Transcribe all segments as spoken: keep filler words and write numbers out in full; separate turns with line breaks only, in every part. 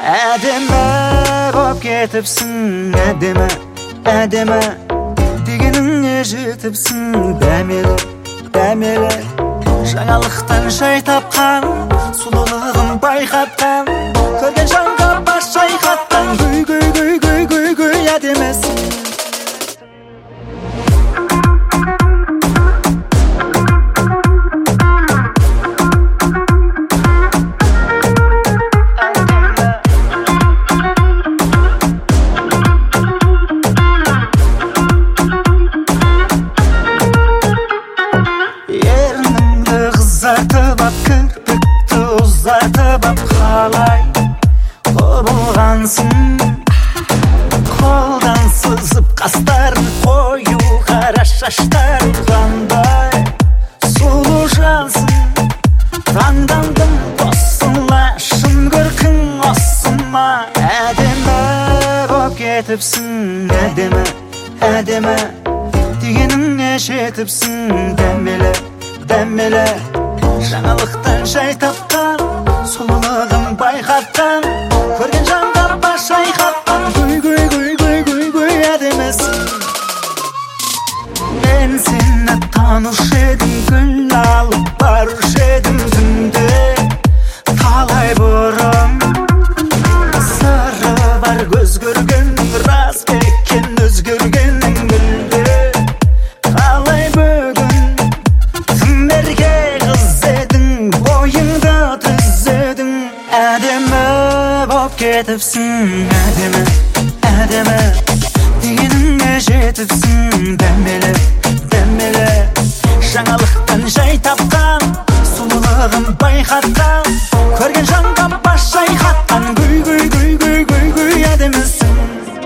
Әдемі боп кетіпсің, әдемі, әдемі дегеніңе жетіпсің. Дәмелі, дәмелі жаңалықтан жай тапқан, сұлулығын байқатқан, көрген жанға бас шайқатқан. Гүй, гүй, гүй, гүй, гүй, гүй, әдемісің. Кірпікті ұзартып ап қалай құбылғансың, қолдан сызып қастарын қою, қара шаштарың қандай сұлу жансың. Таңдандым тосыла, шын көркің осы ма? Әдемі боп кетіпсің, әдемі, әдемі дегеніңе жетіпсің. Дәмелі, дәмелі жаңалықтан жай тапқан, сұлулығын байқатқан, көрген жанға бас шайқатқан. Гүй, гүй, гүй, гүй, гүй, гүй, әдемісің. Мен сені танушы едім, гүл алып барушы едім түнде талай бұрын. Сыры бар көз көргенің рас екен, өзгергенің мүлде. Қалай бүгін кімдерге қыз едің, бойыңды түзедің. Әдемі боп кетіпсің, әдемі, әдемі дегеніңе жетіпсің. Дәмелі, дәмелі жаңалықтан жай тапқан, сұлулығын байқатқан, көрген жанға бас шайқатқан. Гүй, гүй, гүй, гүй, гүй, гүй, әдемісің.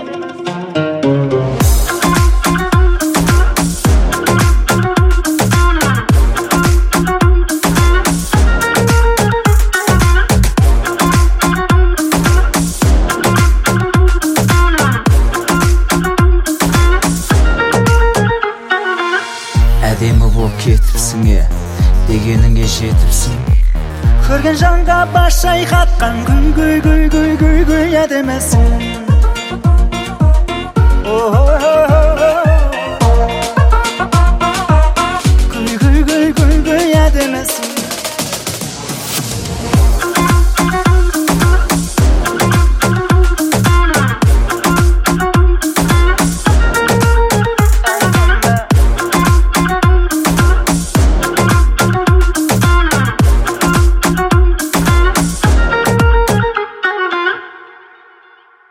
Әдемі боп кетіпсің, дегеніңе жетіпсің, көрген жанға бас шайқатқан. Гүй, гүй, гүй, гүй, гүй, гүй, әдемісің.